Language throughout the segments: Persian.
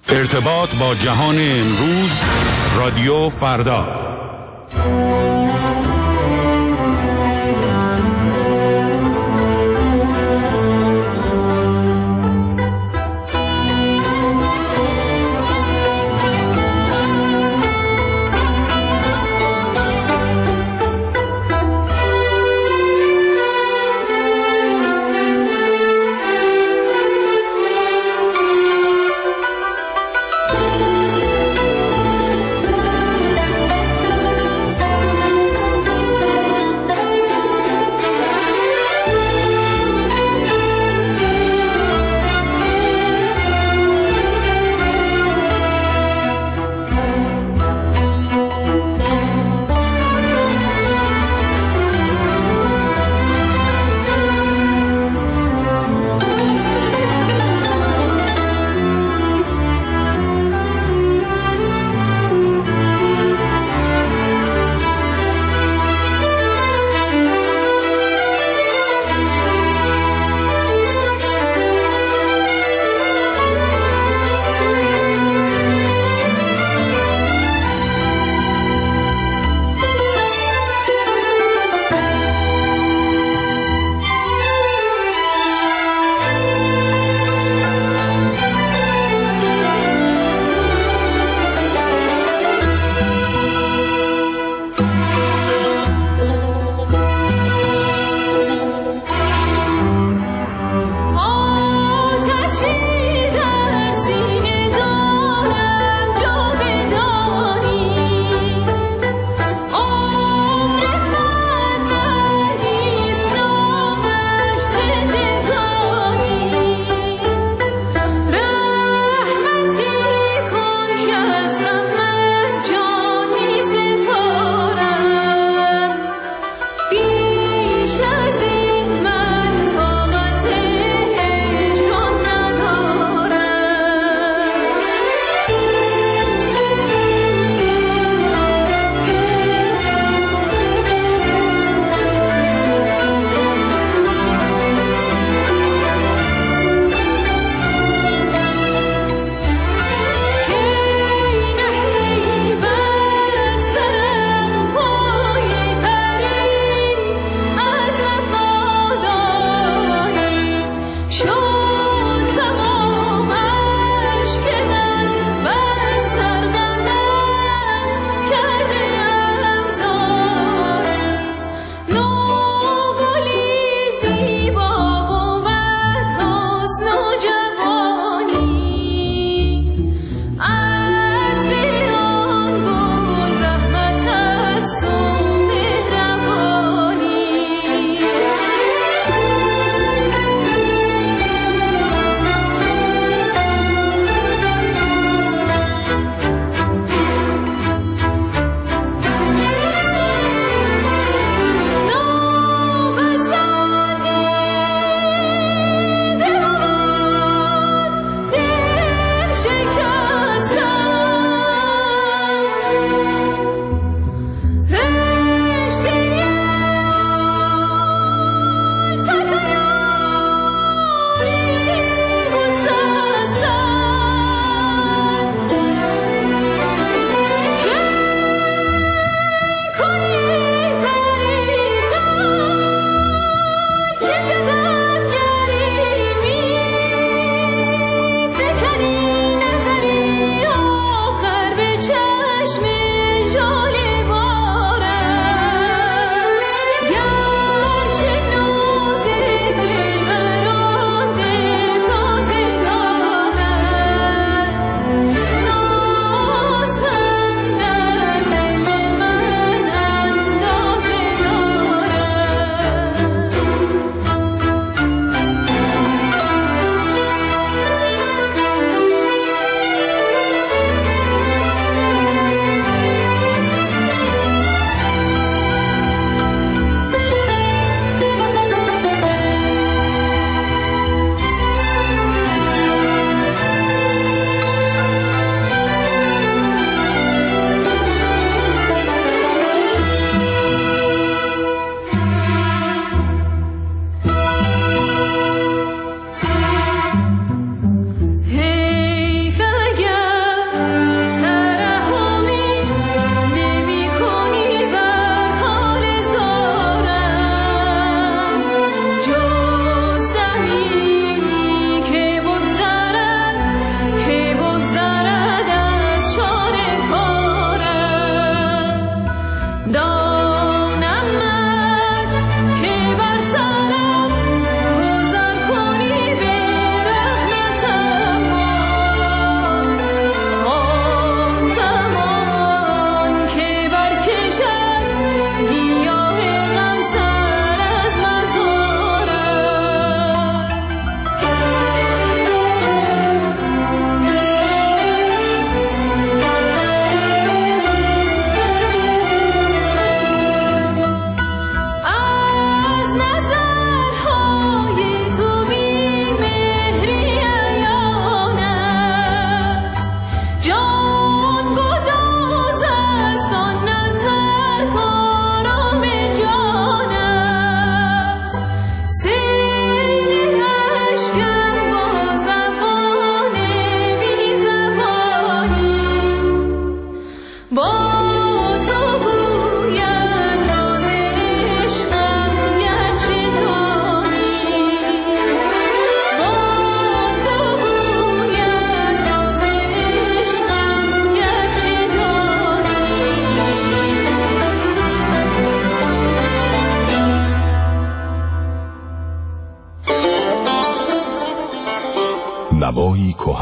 ارتباط با جهان امروز، رادیو فردا.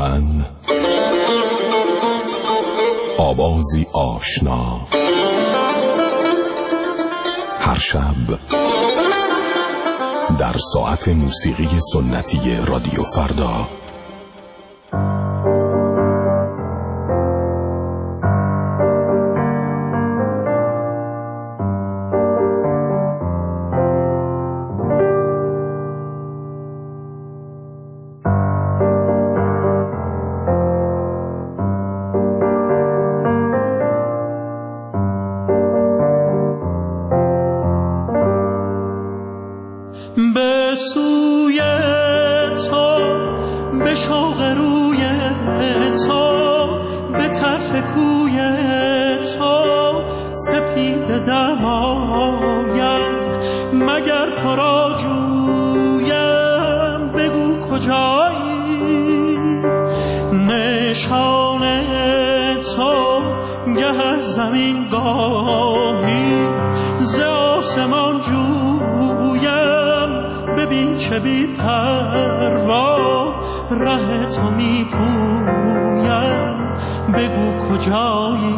آهن، آوازی آشنا، هر شب در ساعت موسیقی سنتی رادیو فردا. به سوی تو، به شوق روی تو، به طرف کوی تو سپیده دمایم، مگر تو را جویم بگو کجایی؟ نشان تو گه از زمین گاهی ز آسمان ببین چه بی پروا ره تو می پویم، بگو کجایی؟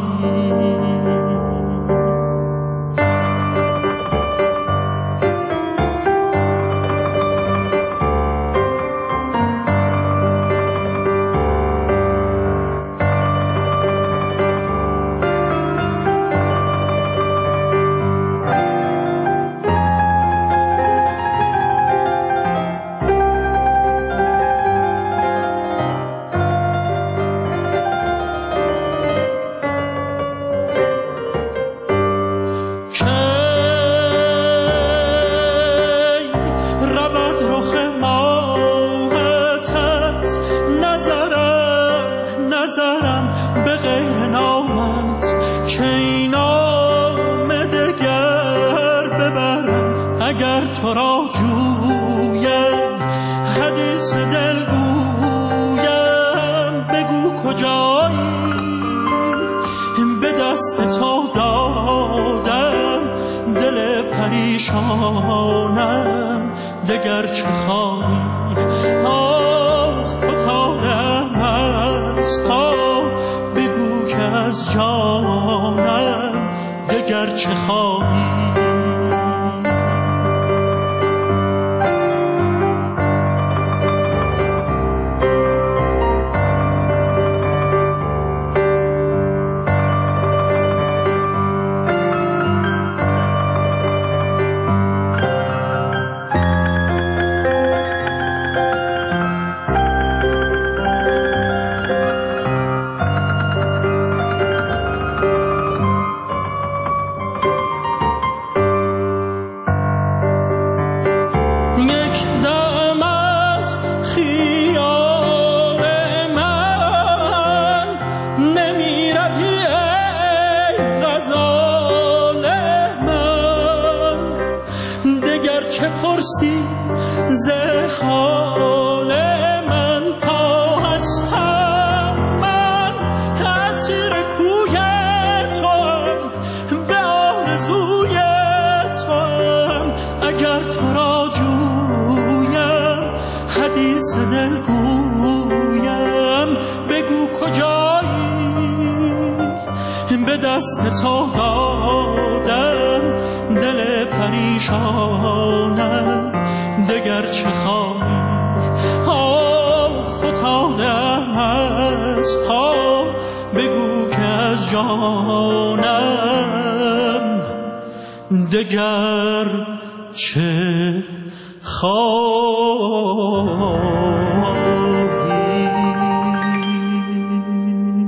به غیر نامت که این نام دگر ببرم، اگر تو را جویم حدیث دل گویم، بگو کجایی؟ به دست تو دادم دل پریشانم، دگر چه خواهی؟ فتادم از پا، بگو که از جانم دگر چه خواهی؟ چه پرسی ز حال من تا هستم من اسیر کوی توام، به آرزوی توام، اگر تو را جویم حدیث دل گویم، بگو کجایی؟ به دست تو دادم دل پریشانم، دگر چه خواهی؟ فتادم از پا، بگو که از جانم دگر چه خواهی؟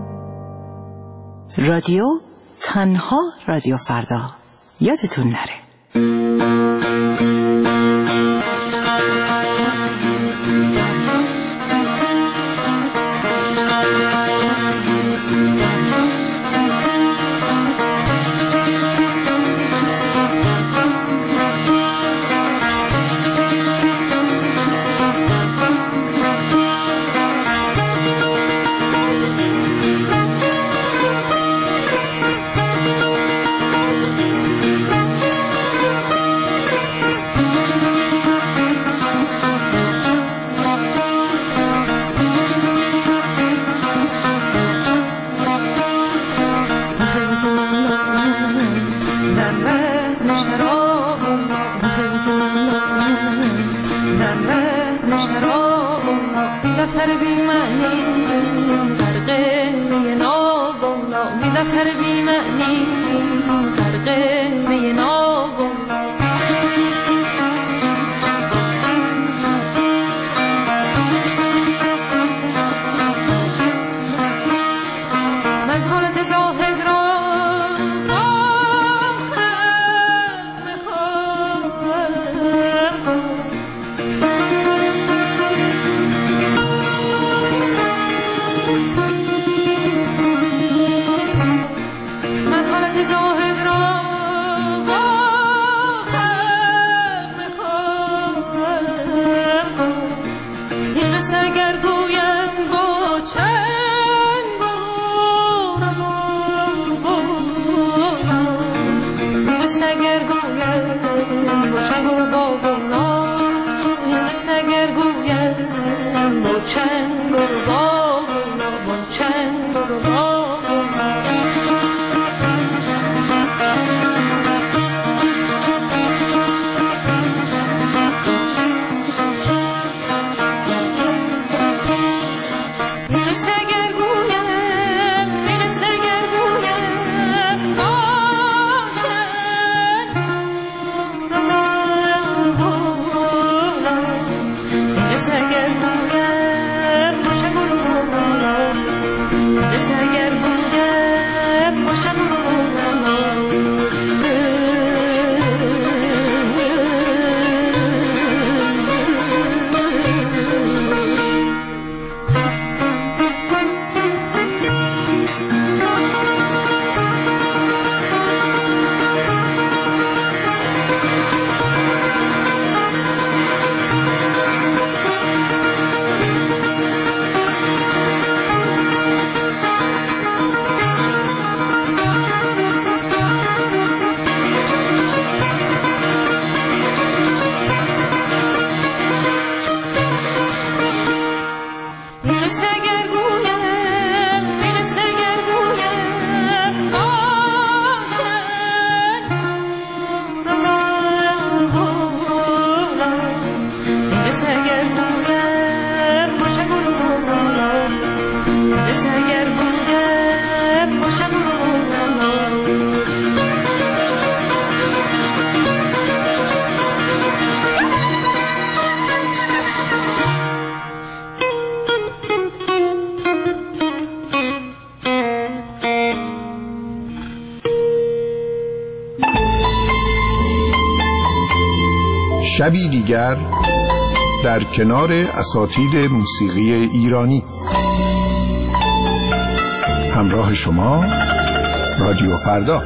رادیو تنها رادیو فردا، یادتون نره. معنی غرق می ناب من حالت زاهد را شبی دیگر در کنار اساتید موسیقی ایرانی. همراه شما رادیو فردا.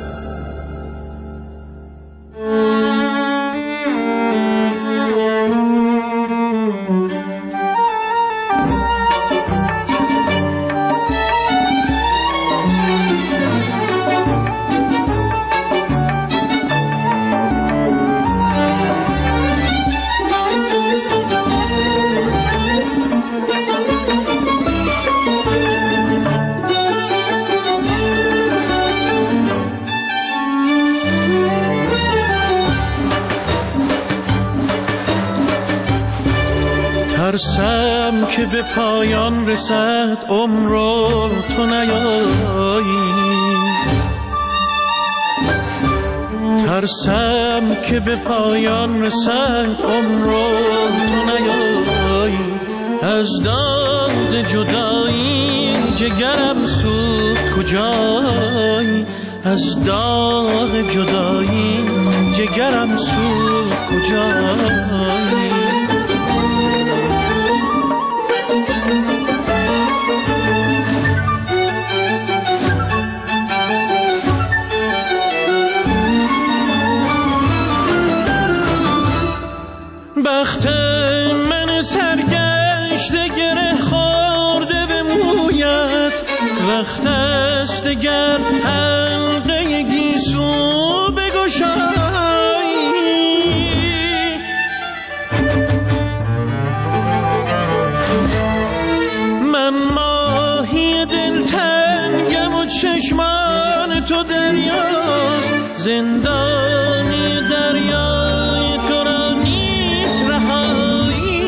ترسم که به پایان رسد عمر و تو نیایی، ترسم که به پایان رسد عمر و تو نیایی. از داغ جدایی جگرم سوخت کجایی، از داغ جدایی جگرم سوخت کجایی. بخت من سرگشته گره خورده به مویت، وقت است دگر حلقه گیسو بگشایی. من ماهی دلتنگم و چشمان تو دریاست، زندانی دریای تو را نیست رهایی.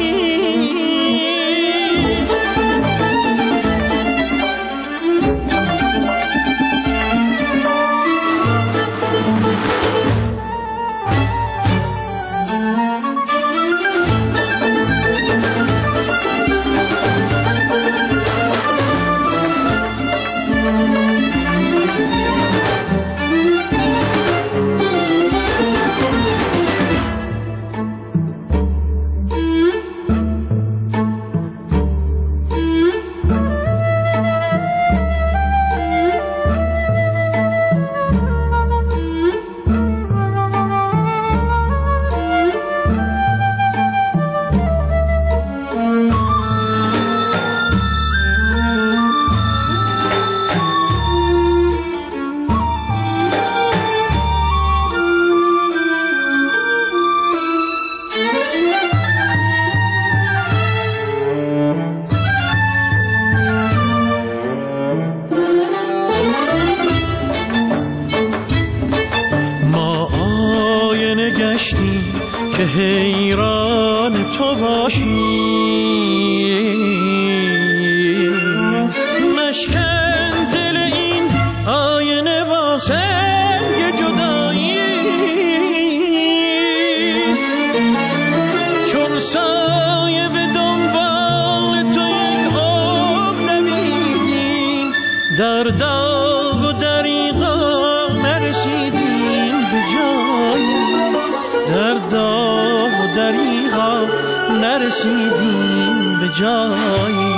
در داغ و دریغا نرسیدیم به جایی، در داغ و دریغا نرسیدیم به جایی.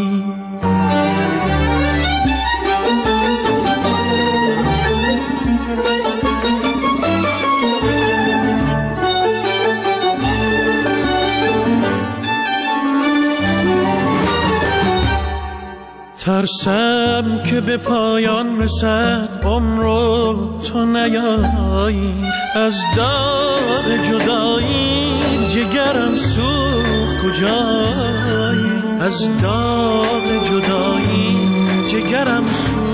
ترسم که به پایان رسد عمر و تو نیایی، از داغ جدایی جگرم سوخت کجایی، از داغ جدایی جگرم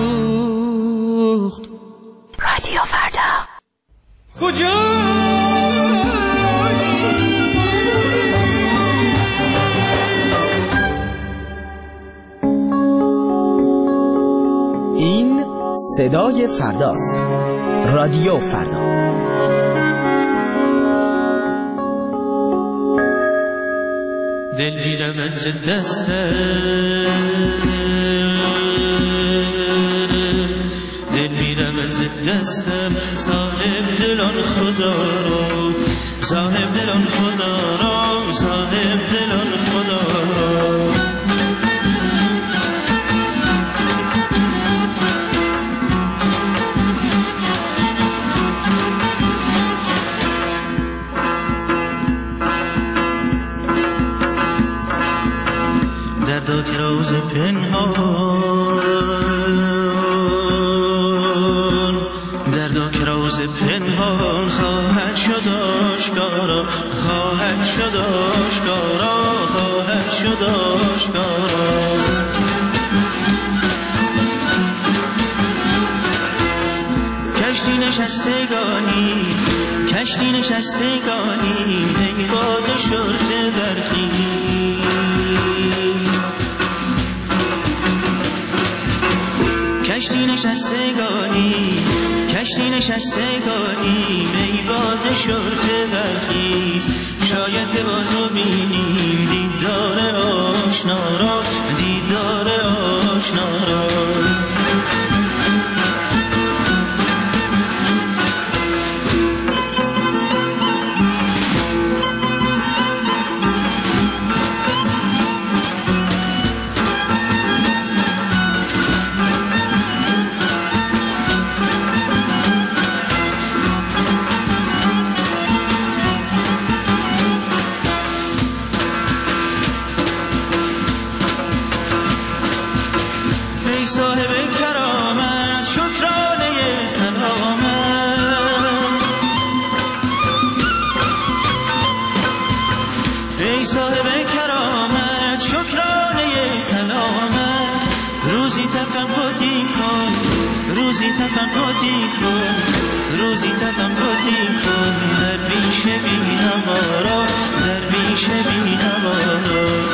سوخت. رادیو فردا کجایی؟ این صدای فرداست. رادیو فردا. دل میرود ز دستم، دل میرود ز دستم، صاحب دلان خدا رو، صاحب دلان خدا رو، صاحب دلان خدا رو. دردا که روز پنهان، دردا که روز پنهان خواهد شد آشکارا، خواهد شد آشکارا، خواهد شد آشکارا. کشتی نشستگانی، کشتی نشستگانی، ای باد شرطه برخیز، کشتی نشستگانی، کشتی نشستگانی، ای باد شرطه برخیز. شاید که بازو بینیم دیدار آشنا را، دیدار آشنا را. صاحب کرامت شکرانه سلامت، ای صاحب کرامت شکرانه سلامت. روزی تفقدی کن، روزی تفقدی کن، روزی تفقدی کن، درویش بی‌نوارا، درویش بی‌نوارا.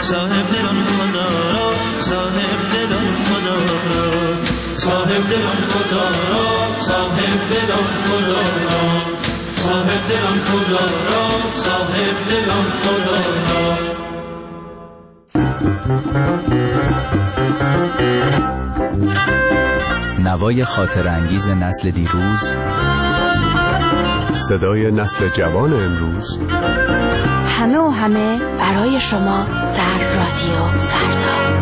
صاحب دلان خدا را صاحب دلان خدا را صاحب دلان خدا را صاحب دلان خدا را صاحب دلان خدا را صاحب دلان خدا را. نوای خاطر انگیز نسل دیروز، صدای نسل جوان امروز، همه و همه برای شما در رادیو فردا.